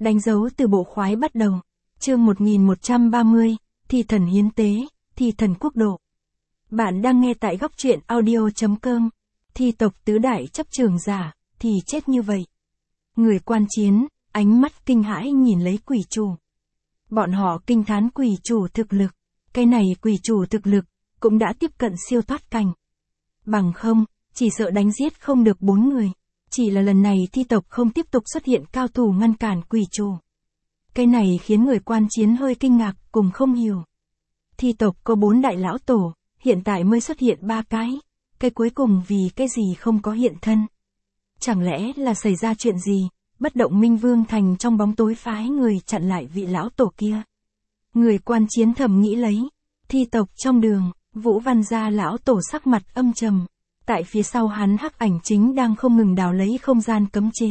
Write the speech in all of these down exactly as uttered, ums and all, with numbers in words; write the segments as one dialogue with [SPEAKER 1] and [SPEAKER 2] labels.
[SPEAKER 1] Đánh dấu từ bộ khoái bắt đầu. Chương một nghìn một trăm ba mươi, Thi thần hiến tế, Thi thần quốc độ. Bạn đang nghe tại góc truyện audio chấm com. Thi tộc tứ đại chấp trường giả, thì chết như vậy. Người quan chiến, ánh mắt kinh hãi nhìn lấy quỷ chủ. Bọn họ kinh thán quỷ chủ thực lực. Cái này quỷ chủ thực lực, cũng đã tiếp cận siêu thoát cảnh. Bằng không, chỉ sợ đánh giết không được bốn người. Chỉ là lần này thi tộc không tiếp tục xuất hiện cao thủ ngăn cản quỷ chủ. Cái này khiến người quan chiến hơi kinh ngạc cùng không hiểu. Thi tộc có bốn đại lão tổ, hiện tại mới xuất hiện ba cái. Cái cuối cùng vì cái gì không có hiện thân. Chẳng lẽ là xảy ra chuyện gì, bất động minh vương thành trong bóng tối phái người chặn lại vị lão tổ kia. Người quan chiến thầm nghĩ lấy. Thi tộc trong đường, Vũ Văn gia lão tổ sắc mặt âm trầm. Tại phía sau hắn hắc ảnh chính đang không ngừng đào lấy không gian cấm chế.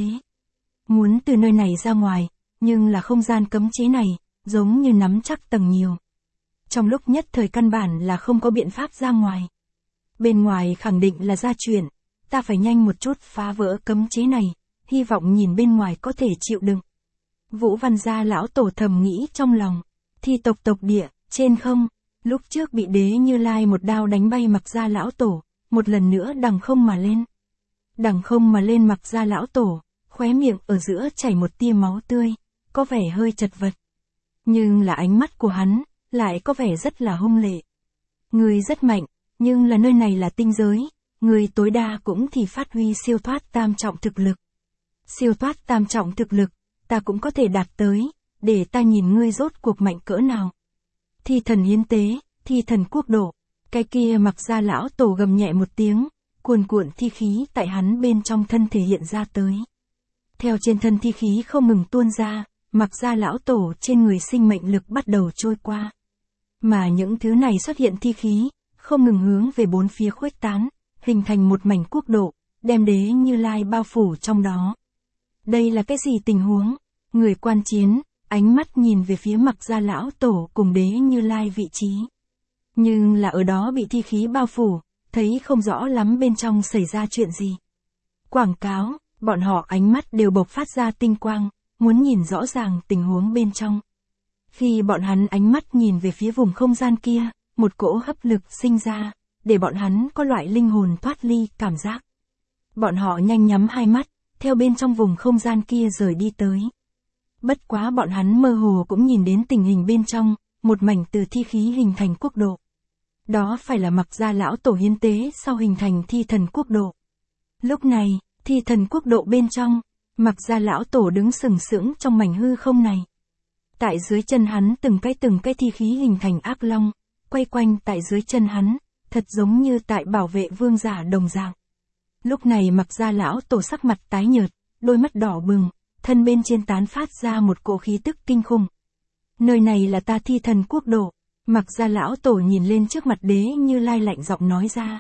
[SPEAKER 1] Muốn từ nơi này ra ngoài, nhưng là không gian cấm chế này, giống như nắm chắc tầng nhiều. Trong lúc nhất thời căn bản là không có biện pháp ra ngoài. Bên ngoài khẳng định là ra chuyện, ta phải nhanh một chút phá vỡ cấm chế này, hy vọng nhìn bên ngoài có thể chịu đựng. Vũ Văn gia lão tổ thầm nghĩ trong lòng, thi tộc tộc địa, trên không, lúc trước bị Đế Như Lai một đao đánh bay Mặc gia lão tổ, một lần nữa đằng không mà lên. Đằng không mà lên Mặc gia lão tổ, khóe miệng ở giữa chảy một tia máu tươi, có vẻ hơi chật vật. Nhưng là ánh mắt của hắn, lại có vẻ rất là hung lệ. Người rất mạnh, nhưng là nơi này là tinh giới, người tối đa cũng thì phát huy siêu thoát tam trọng thực lực. Siêu thoát tam trọng thực lực, ta cũng có thể đạt tới, để ta nhìn ngươi rốt cuộc mạnh cỡ nào. Thi thần hiến tế, thi thần quốc độ, cái kia Mặc gia lão tổ gầm nhẹ một tiếng, cuồn cuộn thi khí tại hắn bên trong thân thể hiện ra tới. Theo trên thân thi khí không ngừng tuôn ra, Mặc gia lão tổ trên người sinh mệnh lực bắt đầu trôi qua. Mà những thứ này xuất hiện thi khí, không ngừng hướng về bốn phía khuếch tán, hình thành một mảnh quốc độ, đem Đế Như Lai bao phủ trong đó. Đây là cái gì tình huống? Người quan chiến, ánh mắt nhìn về phía Mặc gia lão tổ cùng Đế Như Lai vị trí. Nhưng là ở đó bị thi khí bao phủ, thấy không rõ lắm bên trong xảy ra chuyện gì. Quảng cáo, bọn họ ánh mắt đều bộc phát ra tinh quang, muốn nhìn rõ ràng tình huống bên trong. Khi bọn hắn ánh mắt nhìn về phía vùng không gian kia, một cỗ hấp lực sinh ra, để bọn hắn có loại linh hồn thoát ly cảm giác. Bọn họ nhanh nhắm hai mắt, theo bên trong vùng không gian kia rời đi tới. Bất quá bọn hắn mơ hồ cũng nhìn đến tình hình bên trong, một mảnh từ thi khí hình thành quốc độ. Đó phải là Mặc gia lão tổ hiến tế sau hình thành thi thần quốc độ. Lúc này, thi thần quốc độ bên trong, Mặc gia lão tổ đứng sừng sững trong mảnh hư không này. Tại dưới chân hắn từng cái từng cái thi khí hình thành ác long, quay quanh tại dưới chân hắn, thật giống như tại bảo vệ vương giả đồng dạng. Lúc này Mặc gia lão tổ sắc mặt tái nhợt, đôi mắt đỏ bừng, thân bên trên tán phát ra một cỗ khí tức kinh khủng. Nơi này là ta thi thần quốc độ. Mặc gia lão tổ nhìn lên trước mặt Đế Như Lai lạnh giọng nói ra.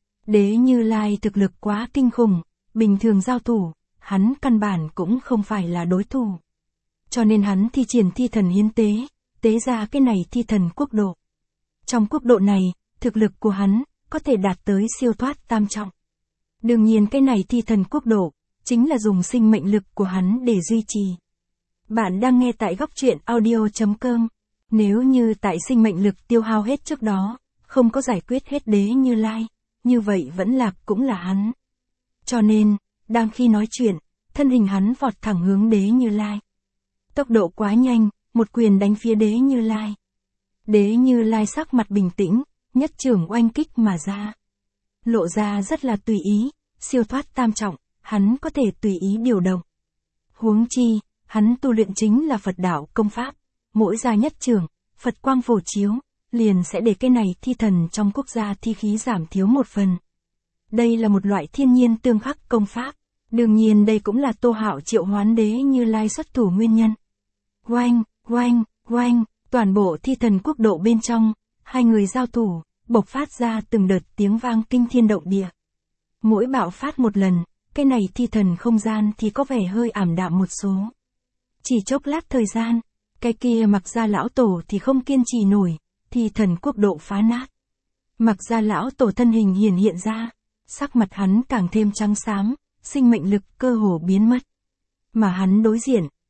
[SPEAKER 1] Đế Như Lai thực lực quá kinh khủng, bình thường giao thủ, hắn căn bản cũng không phải là đối thủ. Cho nên hắn thi triển thi thần hiến tế, tế ra cái này thi thần quốc độ. Trong quốc độ này, thực lực của hắn, có thể đạt tới siêu thoát tam trọng. Đương nhiên cái này thi thần quốc độ, chính là dùng sinh mệnh lực của hắn để duy trì. Bạn đang nghe tại góc truyện audio chấm com. Nếu như tại sinh mệnh lực tiêu hao hết trước đó, không có giải quyết hết Đế Như Lai, như vậy vẫn lạc cũng là hắn. Cho nên, đang khi nói chuyện, thân hình hắn vọt thẳng hướng Đế Như Lai. Tốc độ quá nhanh, một quyền đánh phía Đế Như Lai. Đế Như Lai sắc mặt bình tĩnh, nhất trưởng oanh kích mà ra. Lộ ra rất là tùy ý, siêu thoát tam trọng, hắn có thể tùy ý điều động. Huống chi, hắn tu luyện chính là Phật đạo công pháp. Mỗi ra nhất trường, Phật quang phổ chiếu, liền sẽ để cái này thi thần trong quốc gia thi khí giảm thiếu một phần. Đây là một loại thiên nhiên tương khắc công pháp. Đương nhiên đây cũng là Tô Hạo triệu hoán Đế Như Lai xuất thủ nguyên nhân. Oanh, oanh, oanh, toàn bộ thi thần quốc độ bên trong, hai người giao thủ, bộc phát ra từng đợt tiếng vang kinh thiên động địa. Mỗi bạo phát một lần, cái này thi thần không gian thì có vẻ hơi ảm đạm một số. Chỉ chốc lát thời gian, cái kia Mặc gia lão tổ thì không kiên trì nổi, thì thần quốc độ phá nát. Mặc gia lão tổ thân hình hiển hiện ra, sắc mặt hắn càng thêm trắng xám, sinh mệnh lực cơ hồ biến mất. Mà hắn đối diện,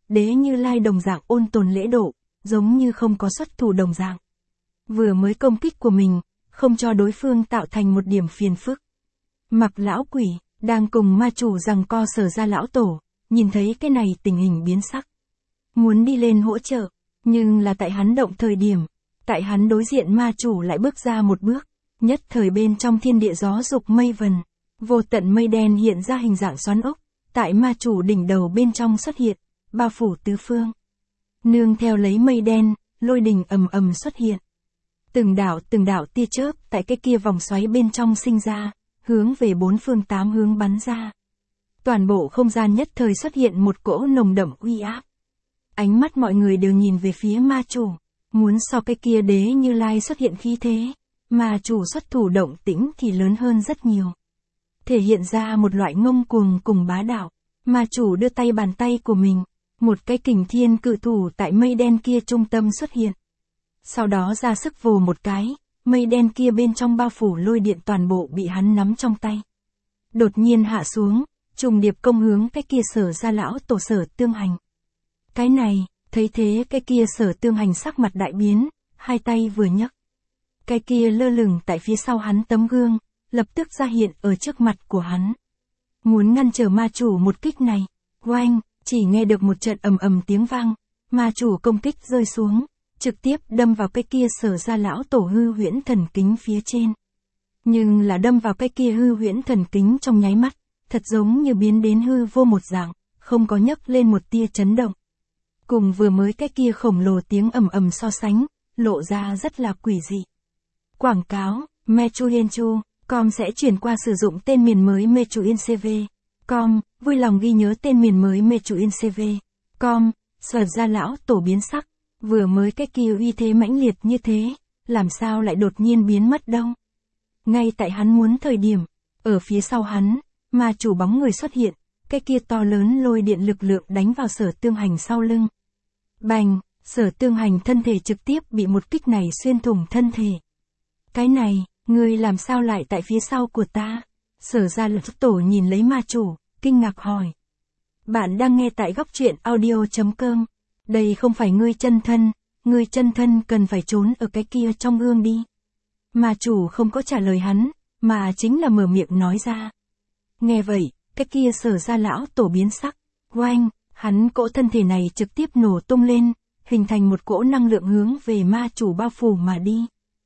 [SPEAKER 1] Đế Như Lai đồng dạng ôn tồn lễ độ, giống như không có xuất thủ đồng dạng. Vừa mới công kích của mình, không cho đối phương tạo thành một điểm phiền phức. Mặc lão quỷ, đang cùng ma chủ rằng co Sở Gia lão tổ, nhìn thấy cái này tình hình biến sắc. Muốn đi lên hỗ trợ, nhưng là tại hắn động thời điểm, tại hắn đối diện ma chủ lại bước ra một bước, nhất thời bên trong thiên địa gió dục mây vần, vô tận mây đen hiện ra hình dạng xoắn ốc, tại ma chủ đỉnh đầu bên trong xuất hiện, bao phủ tứ phương. Nương theo lấy mây đen, lôi đình ầm ầm xuất hiện. Từng đạo từng đạo tia chớp tại cái kia vòng xoáy bên trong sinh ra, hướng về bốn phương tám hướng bắn ra. Toàn bộ không gian nhất thời xuất hiện một cỗ nồng đậm uy áp. Ánh mắt mọi người đều nhìn về phía ma chủ, muốn so cái kia Đế Như Lai xuất hiện khí thế, ma chủ xuất thủ động tĩnh thì lớn hơn rất nhiều. Thể hiện ra một loại ngông cuồng cùng bá đạo, ma chủ đưa tay bàn tay của mình, một cái kình thiên cự thủ tại mây đen kia trung tâm xuất hiện. Sau đó ra sức vồ một cái, mây đen kia bên trong bao phủ lôi điện toàn bộ bị hắn nắm trong tay. Đột nhiên hạ xuống, trùng điệp công hướng cái kia Sở Gia lão tổ Sở Tương Hành. Cái này, thấy thế cái kia Sở Tương Hành sắc mặt đại biến, hai tay vừa nhấc. Cái kia lơ lửng tại phía sau hắn tấm gương, lập tức ra hiện ở trước mặt của hắn. Muốn ngăn trở ma chủ một kích này, oanh, chỉ nghe được một trận ầm ầm tiếng vang, ma chủ công kích rơi xuống, trực tiếp đâm vào cái kia Sở Gia lão tổ hư huyễn thần kính phía trên. Nhưng là đâm vào cái kia hư huyễn thần kính trong nháy mắt, thật giống như biến đến hư vô một dạng, không có nhấc lên một tia chấn động. Cùng vừa mới cái kia khổng lồ tiếng ầm ầm so sánh, lộ ra rất là quỷ dị. Quảng cáo, Mechuyenchu, com sẽ chuyển qua sử dụng tên miền mới Mechuincv. Com, vui lòng ghi nhớ tên miền mới Mechuincv. Com, Sở Gia lão tổ biến sắc, vừa mới cái kia uy thế mãnh liệt như thế, làm sao lại đột nhiên biến mất đâu. Ngay tại hắn muốn thời điểm, ở phía sau hắn, ma chủ bóng người xuất hiện, cái kia to lớn lôi điện lực lượng đánh vào Sở Tương Hành sau lưng. Bành, Sở Tương Hành thân thể trực tiếp bị một kích này xuyên thủng thân thể. Cái này, ngươi làm sao lại tại phía sau của ta? Sở Gia lão tổ nhìn lấy ma chủ, kinh ngạc hỏi. Bạn đang nghe tại góc truyện audio.com. Đây không phải ngươi chân thân, ngươi chân thân cần phải trốn ở cái kia trong gương đi. Ma chủ không có trả lời hắn, mà chính là mở miệng nói ra. Nghe vậy, cái kia Sở Gia lão tổ biến sắc, oanh, hắn cỗ thân thể này trực tiếp nổ tung lên, hình thành một cỗ năng lượng hướng về ma chủ bao phủ mà đi.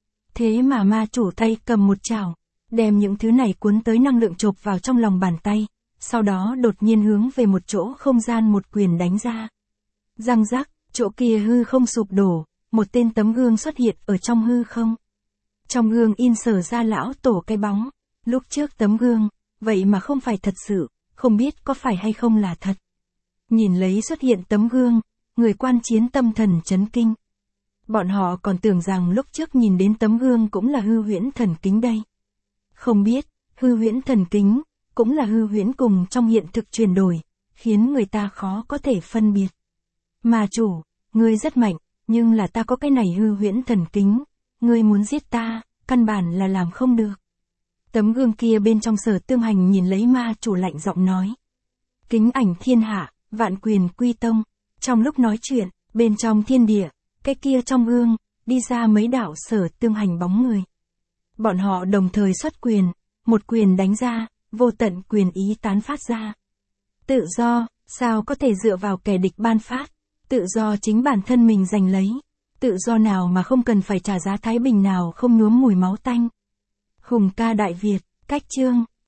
[SPEAKER 1] Thế mà ma chủ tay cầm một chảo, đem những thứ này cuốn tới năng lượng chộp vào trong lòng bàn tay, sau đó đột nhiên hướng về một chỗ không gian một quyền đánh ra. Răng rắc, chỗ kia hư không sụp đổ, một tên tấm gương xuất hiện ở trong hư không. Trong gương in Sở Gia lão tổ cái bóng, lúc trước tấm gương, vậy mà không phải thật sự, không biết có phải hay không là thật. Nhìn lấy xuất hiện tấm gương, người quan chiến tâm thần chấn kinh. Bọn họ còn tưởng rằng lúc trước nhìn đến tấm gương cũng là hư huyễn thần kính đây. Không biết, hư huyễn thần kính, cũng là hư huyễn cùng trong hiện thực chuyển đổi, khiến người ta khó có thể phân biệt. Ma chủ, ngươi rất mạnh, nhưng là ta có cái này hư huyễn thần kính, ngươi muốn giết ta, căn bản là làm không được. Tấm gương kia bên trong Sở Tương Hành nhìn lấy ma chủ lạnh giọng nói. Kính ảnh thiên hạ, vạn quyền quy tông. Trong lúc nói chuyện, bên trong thiên địa, cái kia trong gương, đi ra mấy đạo Sở Tương Hành bóng người. Bọn họ đồng thời xuất quyền, một quyền đánh ra, vô tận quyền ý tán phát ra. Tự do, sao có thể dựa vào kẻ địch ban phát, tự do chính bản thân mình giành lấy, tự do nào mà không cần phải trả giá thái bình nào không nhuốm mùi máu tanh. Hùng ca Đại Việt, cách chương.